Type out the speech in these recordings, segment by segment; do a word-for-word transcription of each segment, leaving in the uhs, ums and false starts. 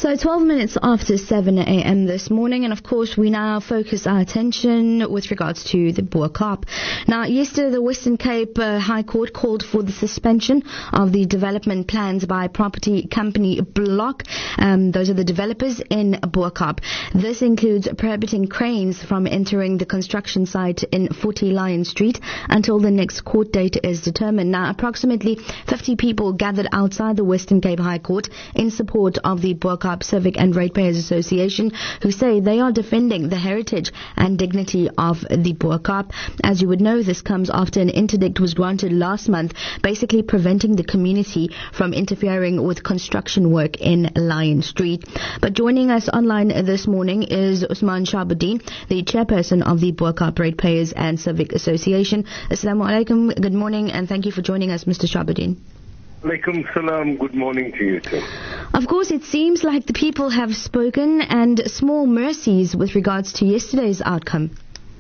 So twelve minutes after seven a.m. this morning, and of course we now focus our attention with regards to the Bo-Kaap. Now, yesterday the Western Cape uh, High Court called for the suspension of the development plans by property company Block. Um, those are the developers in Bo-Kaap. This includes prohibiting cranes from entering the construction site in forty Lion Street until the next court date is determined. Now, approximately fifty people gathered outside the Western Cape High Court in support of the Bo-Kaap Civic and Ratepayers Association, who say they are defending the heritage and dignity of the Bo-Kaap. As you would know, this comes after an interdict was granted last month, basically preventing the community from interfering with construction work in Lion Street. But joining us online this morning is Usman Shahabuddin, the chairperson of the Bo-Kaap Ratepayers and Civic Association. Assalamu alaikum, good morning, and thank you for joining us, Mister Shahabuddin. Alaikum salam. Good morning to you too. Of course, it seems like the people have spoken, and small mercies with regards to yesterday's outcome.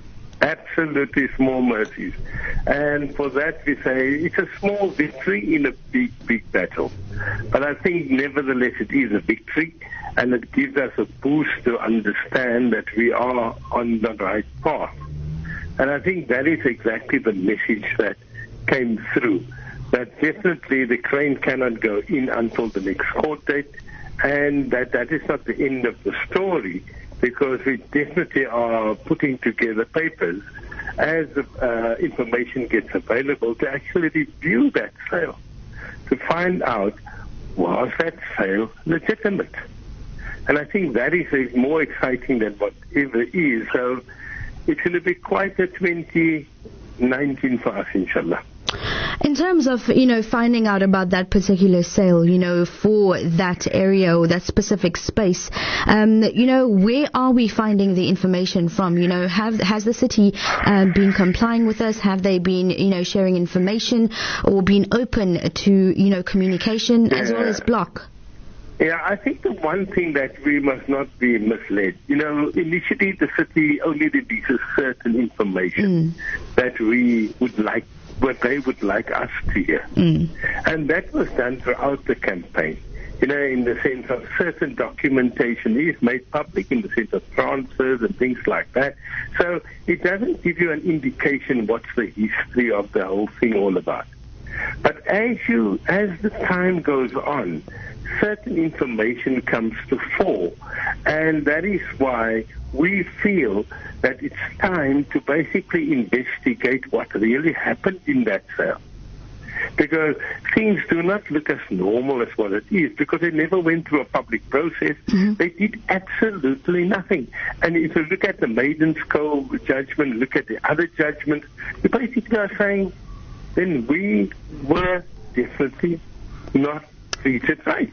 Absolutely small mercies. And for that we say it's a small victory in a big, big battle. But I think nevertheless it is a victory, and it gives us a boost to understand that we are on the right path. And I think that is exactly the message that came through. That definitely the crane cannot go in until the next court date, and that that is not the end of the story, because we definitely are putting together papers as uh, information gets available to actually review that sale, to find out, was that sale legitimate? And I think that is more exciting than whatever is. So it's going to be quite a twenty nineteen for us, inshallah. In terms of, you know, finding out about that particular sale, you know, for that area or that specific space, um, you know, where are we finding the information from? You know, have has the city uh, been complying with us? Have they been, you know, sharing information or been open to, you know, communication yeah. as well as Block? Yeah, I think the one thing that we must not be misled, you know, initially the city only releases certain information mm. that we would like, what they would like us to hear. Mm. And that was done throughout the campaign, you know, in the sense of certain documentation is made public in the sense of transfers and things like that. So it doesn't give you an indication what's the history of the whole thing all about. But as you, as the time goes on, certain information comes to fore, and that is why we feel that it's time to basically investigate what really happened in that sale. Because things do not look as normal as what it is, because they never went through a public process. Mm-hmm. They did absolutely nothing. And if you look at the Maiden's Cove judgment, look at the other judgments, you basically are saying, then we were definitely not treated right.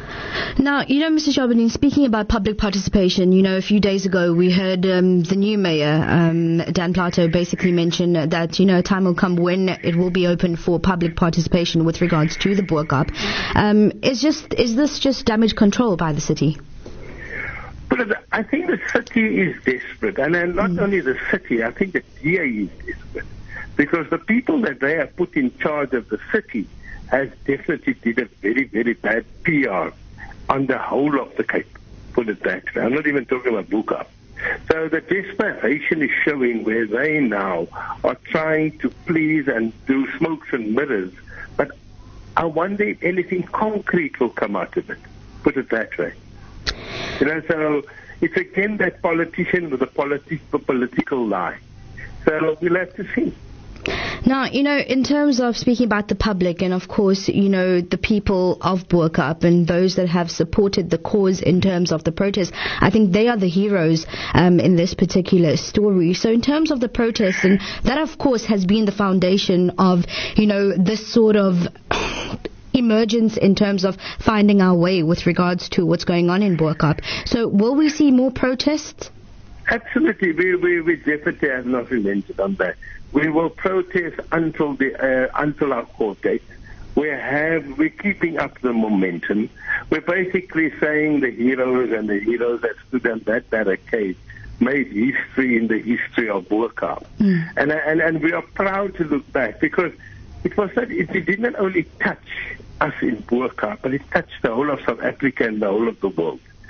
Now, you know, Mister Shahabuddin, speaking about public participation, you know, a few days ago we heard um, the new mayor, um, Dan Plato, basically mention that, you know, a time will come when it will be open for public participation with regards to the Bo-Kaap. Um, is just is this just damage control by the city? But I think the city is desperate, and then not mm. only the city, I think the D A is desperate, because the people that they have put in charge of the city has definitely did a very, very bad P R on the whole of the Cape, put it that way. I'm not even talking about Bo-Kaap. So the desperation is showing where they now are trying to please and do smokes and mirrors, but I wonder if anything concrete will come out of it, put it that way. You know, so it's again that politician with a politi- political lie. So we'll have to see. Now, you know, in terms of speaking about the public and, of course, you know, the people of Bo-Kaap and those that have supported the cause in terms of the protest, I think they are the heroes um, in this particular story. So in terms of the protest, and that, of course, has been the foundation of, you know, this sort of emergence in terms of finding our way with regards to what's going on in Bo-Kaap. So will we see more protests? Absolutely. We, we, we definitely have not relented on that. We will protest until the uh, until our court date. We have we're keeping up the momentum. We're basically saying the heroes and the heroes that stood on that barricade made history in the history of Bo-Kaap, mm. and and and we are proud to look back, because it was not it, it did not only touch us in Bo-Kaap, but it touched the whole of South Africa and the whole of the world.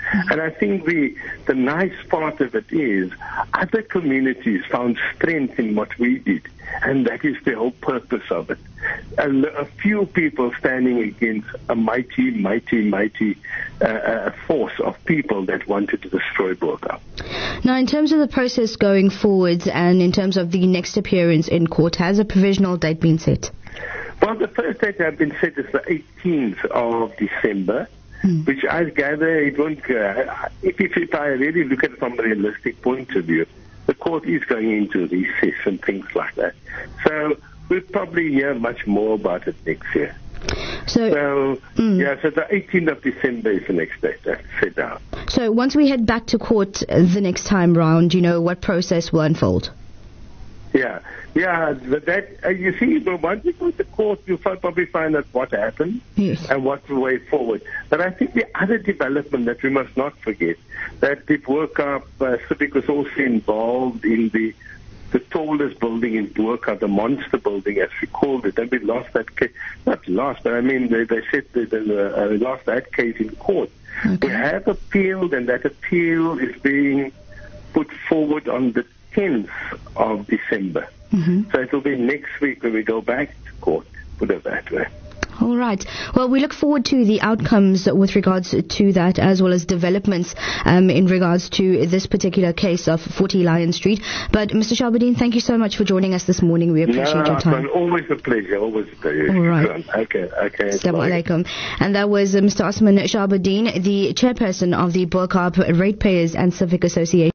Mm-hmm. And I think the the nice part of it is other communities found strength in what we did, and that is the whole purpose of it. A, a few people standing against a mighty, mighty, mighty uh, uh, force of people that wanted to destroy Bo-Kaap. Now, in terms of the process going forward and in terms of the next appearance in court, has a provisional date been set? Well, the first date has been set is the eighteenth of December, mm. which I gather it won't, uh, if, if, if I really look at it from a realistic point of view, the court is going into recess and things like that. So we'll probably hear much more about it next year. So, so mm. yeah, so the eighteenth of December is the next date that's set down. So once we head back to court the next time round, you know, what process will unfold? Yeah, yeah, that, uh, you see, once you go to court, you'll probably find out what happened yes. and what's the way forward. But I think the other development that we must not forget, that the Bo-Kaap uh, Civic was also involved in the the tallest building in Bo-Kaap, the monster building, as we called it, and we lost that case. Not lost, but I mean, they, they said that they uh, lost that case in court. Okay. We have appealed, and that appeal is being put forward on the tenth of December. Mm-hmm. So it will be next week when we go back to court, put it that way. All right. Well, we look forward to the outcomes with regards to that, as well as developments um, in regards to this particular case of forty Lion Street. But Mister Shahbuddin, thank you so much for joining us this morning. We appreciate no, your time. Always a pleasure. Always a pleasure. All right. Okay. Okay. Assalamu alaikum. And that was uh, Mister Osman Shahbuddin, the chairperson of the Bo-Kaap Ratepayers and Civic Association.